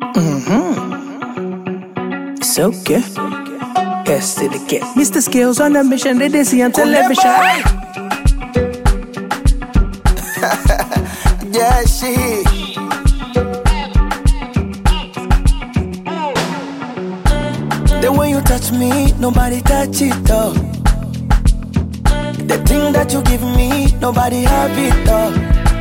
It's okay. Yes, to the get. Mr. Skills on the mission, they see on television. Yeah, she. The way you touch me, nobody touch it though. The thing that you give me, nobody have it though.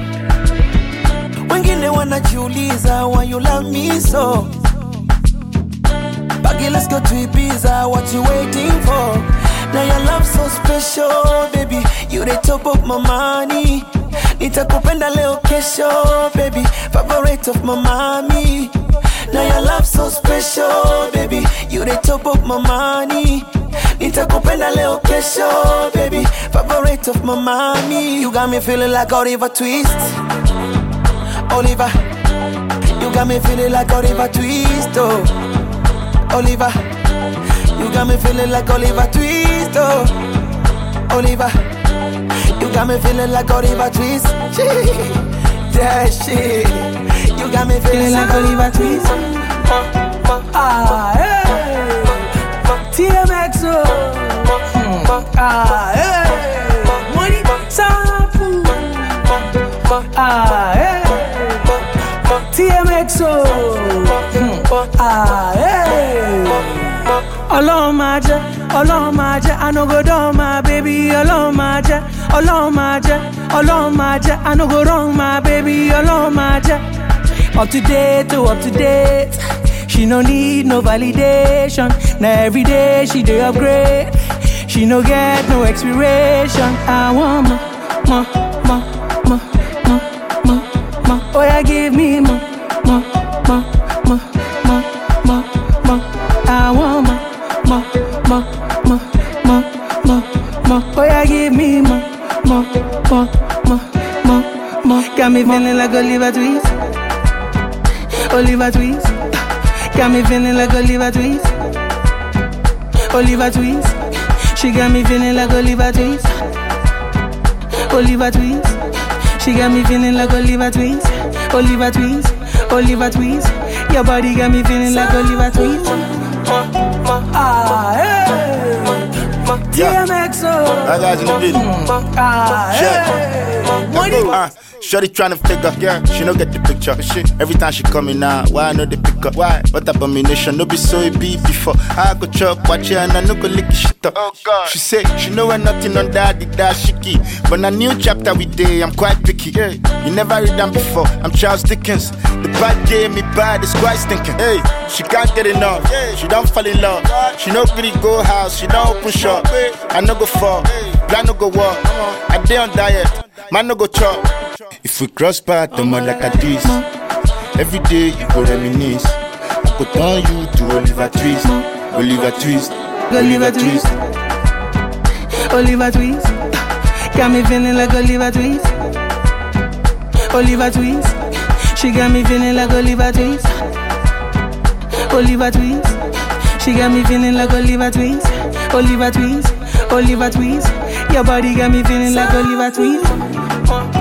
Wengine wanajiuliza why you love me so. Baggy, let's go to Ibiza, what you waiting for? Now your love so special, baby. You the top of my money. Nitakupenda leo kesho, baby. Favorite of my mommy. Now your love so special, baby. You the top of my money. Nitakupenda leo kesho, baby. Favorite of my mommy. You got me feeling like Oliver Twist. Oliver. You got me feeling like Oliver Twist, oh. Oliver. You got me feeling like Oliver Twist, oh. Oliver. You got me feeling like Oliver Twist. Yeah, shit. You got me feeling like Oliver Twist. Ah, hey. TMX, oh. Ah, hey. Money, sample. Ah, hey. TMX, oh. Ah, hey. Alone my jet, I no go down my baby. Alone my jet, I no go wrong my baby. Alone my jet. Up to date, she no need no validation. Now every day she dey upgrade, she no get no expiration. I want more. Oh yeah, give me more. I want more. Oh yeah, give me more. Got me feeling like Oliver Twist. Oliver Twist. Got me feeling like Oliver Twist. Oliver Twist. She got me feeling like Oliver Twist. Oliver Twist. She got me feeling like Oliver Twist. Oliver Twist. Oliver Twist. Your body got me feeling like Oliver Twist. Ah, hey. TMX, oh. That guy's in the video. Ah, hey. Money. Shorty tryna figure, yeah, she no get the picture. Every time she coming out, why I know the pick up? Why? What abomination? No be so it be before. I go chop, watch her, and I no go lick shit up. Oh God. She say she know when nothing on that, the dashiki. But a new chapter we day, I'm quite picky. Yeah. You never read them before. I'm Charles Dickens. The bad gave me bad, it's quite stinking. Hey, she can't get enough. She don't fall in love. She no really go house. She don't open shop. I no go fall. Plan no go walk. I day on diet. Man no go chop. If we cross path, the more like a this. Every day you go reminisce. I go turn you to Oliver Twist. Oliver Twist. Oliver Twist. Oliver Twist. Got me feeling like Oliver Twist. Oliver Twist. She got me feeling like Oliver Twist. Oliver Twist. She got me feeling like Oliver Twist. Oliver Twist. Oliver Twist. Your body got me feeling like Oliver Twist.